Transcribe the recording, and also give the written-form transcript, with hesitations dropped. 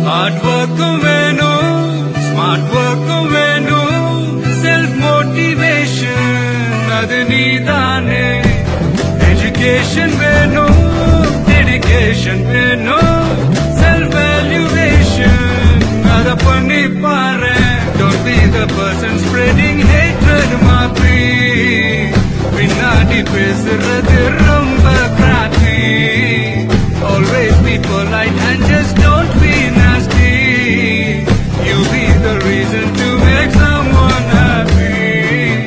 Hard work வேணும், smart work வேணும், self motivation அது நீதானே. Education வேணும், dedication வேணும், self valuation அத பண்ணி பாரு. Don't be the person spreading hatred மாப்பி, பின்னாடி பேசுறது ரொம்ப